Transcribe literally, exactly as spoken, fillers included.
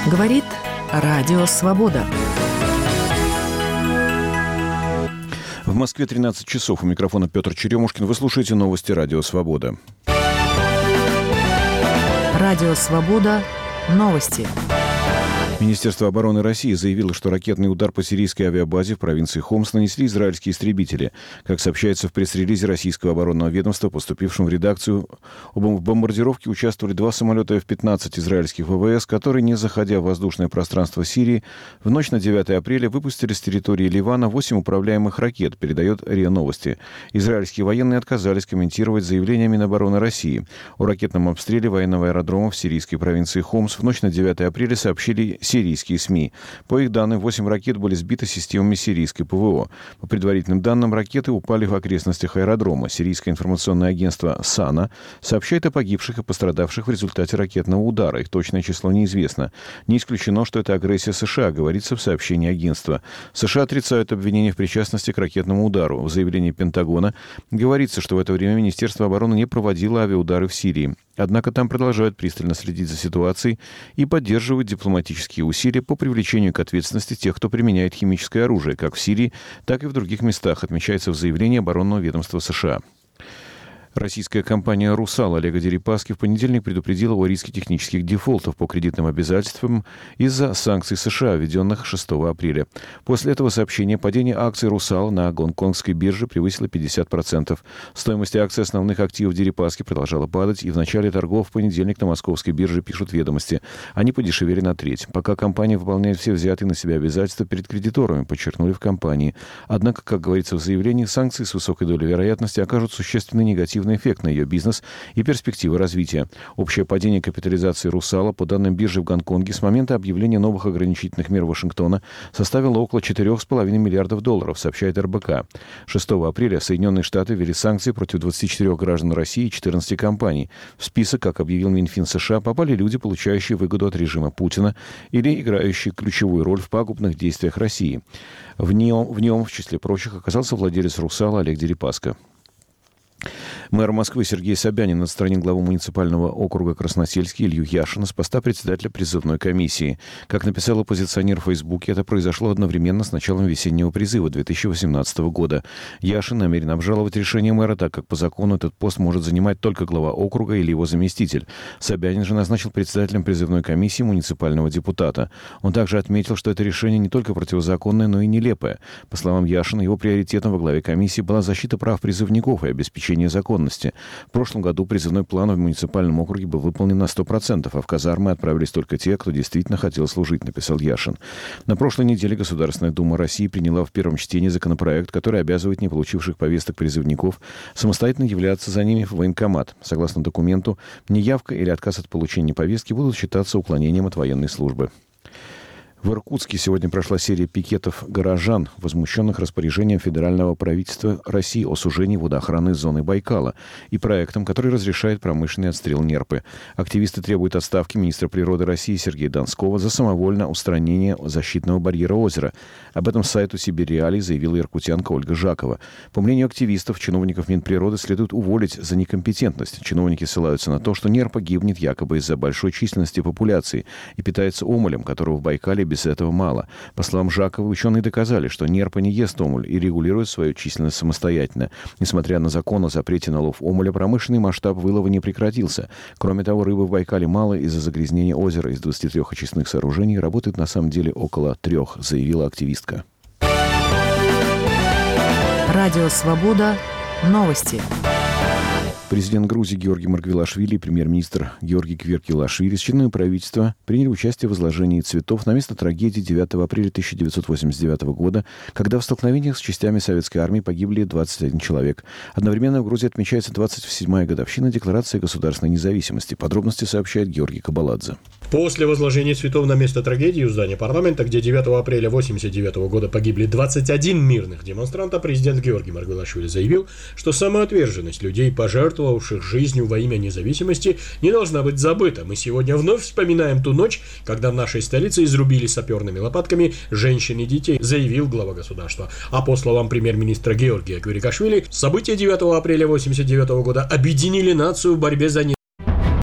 Говорит Радио Свобода. В Москве тринадцать часов. У микрофона Петр Черемушкин. Вы слушаете новости Радио Свобода. Радио Свобода. Новости. Министерство обороны России заявило, что ракетный удар по сирийской авиабазе в провинции Хомс нанесли израильские истребители. Как сообщается в пресс-релизе российского оборонного ведомства, поступившем в редакцию, в бомбардировке участвовали два самолета эф пятнадцать израильских ВВС, которые, не заходя в воздушное пространство Сирии, в ночь на девятое апреля выпустили с территории Ливана восемь управляемых ракет, передает РИА Новости. Израильские военные отказались комментировать заявления Минобороны России. О ракетном обстреле военного аэродрома в сирийской провинции Хомс в ночь на девятое апреля сообщили сирийские СМИ. По их данным, восемь ракет были сбиты системами сирийской ПВО. По предварительным данным, ракеты упали в окрестностях аэродрома. Сирийское информационное агентство САНА сообщает о погибших и пострадавших в результате ракетного удара. Их точное число неизвестно. Не исключено, что это агрессия США, говорится в сообщении агентства. США отрицают обвинения в причастности к ракетному удару. В заявлении Пентагона говорится, что в это время Министерство обороны не проводило авиаудары в Сирии. Однако там продолжают пристально следить за ситуацией и поддерживают дипломатические усилия по привлечению к ответственности тех, кто применяет химическое оружие, как в Сирии, так и в других местах, отмечается в заявлении оборонного ведомства США. Российская компания «Русал» Олега Дерипаски в понедельник предупредила о риске технических дефолтов по кредитным обязательствам из-за санкций США, введенных шестого апреля. После этого сообщения падение акций «Русал» на гонконгской бирже превысило пятьдесят процентов. Стоимость акций основных активов Дерипаски продолжала падать, и в начале торгов в понедельник на московской бирже, пишут ведомости, они подешевели на треть. Пока компания выполняет все взятые на себя обязательства перед кредиторами, подчеркнули в компании. Однако, как говорится в заявлении, санкции с высокой долей вероятности окажут существенный негативный эффект на ее бизнес и перспективы развития. Общее падение капитализации «Русала» по данным биржи в Гонконге с момента объявления новых ограничительных мер Вашингтона составило около четыре с половиной миллиардов долларов, сообщает эр бэ ка. шестого апреля Соединенные Штаты ввели санкции против двадцати четырёх граждан России и четырнадцати компаний. В список, как объявил Минфин США, попали люди, получающие выгоду от режима Путина или играющие ключевую роль в пагубных действиях России. В нем, в нем, в числе прочих, оказался владелец «Русала» Олег Дерипаска. Мэр Москвы Сергей Собянин отстранил главу муниципального округа Красносельский Илью Яшина с поста председателя призывной комиссии. Как написал оппозиционер в Фейсбуке, это произошло одновременно с началом весеннего призыва две тысячи восемнадцатого года. Яшин намерен обжаловать решение мэра, так как по закону этот пост может занимать только глава округа или его заместитель. Собянин же назначил председателем призывной комиссии муниципального депутата. Он также отметил, что это решение не только противозаконное, но и нелепое. По словам Яшина, его приоритетом во главе комиссии была защита прав призывников и обеспечение законности. В прошлом году призывной план в муниципальном округе был выполнен на сто процентов, а в казармы отправились только те, кто действительно хотел служить, написал Яшин. На прошлой неделе Государственная Дума России приняла в первом чтении законопроект, который обязывает не получивших повесток призывников самостоятельно являться за ними в военкомат. Согласно документу, неявка или отказ от получения повестки будут считаться уклонением от военной службы. В Иркутске сегодня прошла серия пикетов горожан, возмущенных распоряжением федерального правительства России о сужении водоохранной зоны Байкала и проектом, который разрешает промышленный отстрел нерпы. Активисты требуют отставки министра природы России Сергея Донского за самовольное устранение защитного барьера озера. Об этом сайту «Сибирь-Реалии» заявила иркутянка Ольга Жакова. По мнению активистов, чиновников Минприроды следует уволить за некомпетентность. Чиновники ссылаются на то, что нерпа гибнет якобы из-за большой численности популяции и питается омулем, которого в Байкале без этого мало. По словам Жаковой, ученые доказали, что нерпа не ест омуль и регулирует свою численность самостоятельно. Несмотря на закон о запрете на лов омуля, промышленный масштаб вылова не прекратился. Кроме того, рыбы в Байкале мало из-за загрязнения озера. Из двадцати трёх очистных сооружений работает на самом деле около трех, заявила активистка. Радио Свобода. Новости. Президент Грузии Георгий Маргвелашвили и премьер-министр Георгий Кверкилашвили с членами правительства приняли участие в возложении цветов на место трагедии девятого апреля тысяча девятьсот восемьдесят девятого года, когда в столкновениях с частями советской армии погибли двадцать один человек. Одновременно в Грузии отмечается двадцать седьмая годовщина Декларации государственной независимости. Подробности сообщает Георгий Кабаладзе. После возложения цветов на место трагедии у здания парламента, где девятого апреля восемьдесят девятого года погибли двадцать один мирных демонстрантов, президент Георгий Маргвелашвили заявил, что самоотверженность людей, пожертвовавших жизнью во имя независимости, не должна быть забыта. Мы сегодня вновь вспоминаем ту ночь, когда в нашей столице изрубили саперными лопатками женщин и детей, заявил глава государства. А по словам премьер-министра Георгия Кверкилашвили, события девятого апреля восемьдесят девятого года объединили нацию в борьбе за независимость.